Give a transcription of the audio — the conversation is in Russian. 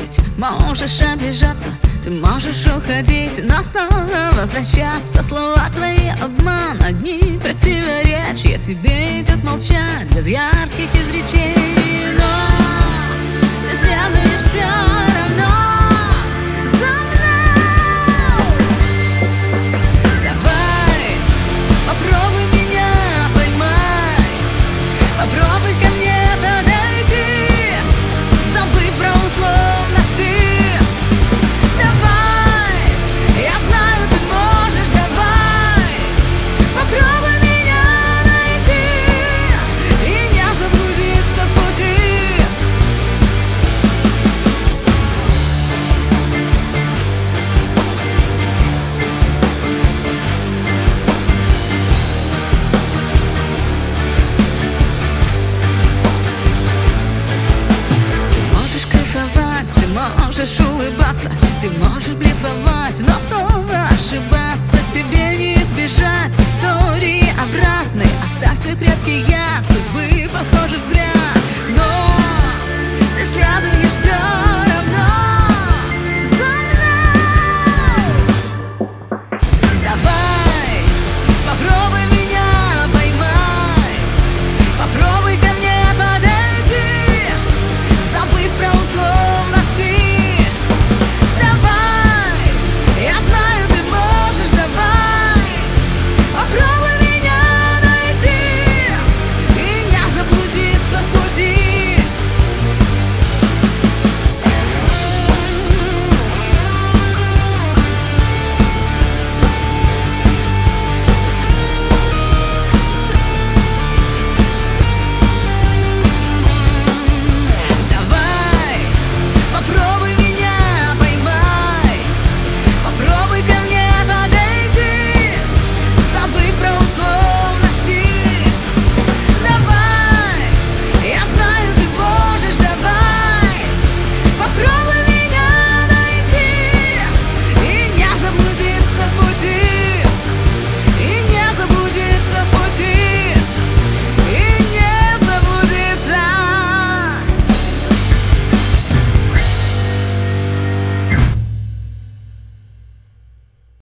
ведь можешь обижаться, ты можешь уходить, но снова возвращаться. Слова твои обман, одни противоречия. Тебе идет молчать без ярких изречений, но ты следуешь все равно за мной. Давай, попробуй меня поймай, попробуй ко мне подойти, забыв про условности. Давай, я знаю, ты можешь, давай, попробуй меня найти и не заблудиться в пути. Ты можешь улыбаться, ты можешь блефовать, но снова ошибаться тебе не избежать. Истории обратной, оставь свой крепкий яд, судьбы похожий взгляд, но ты следуешь все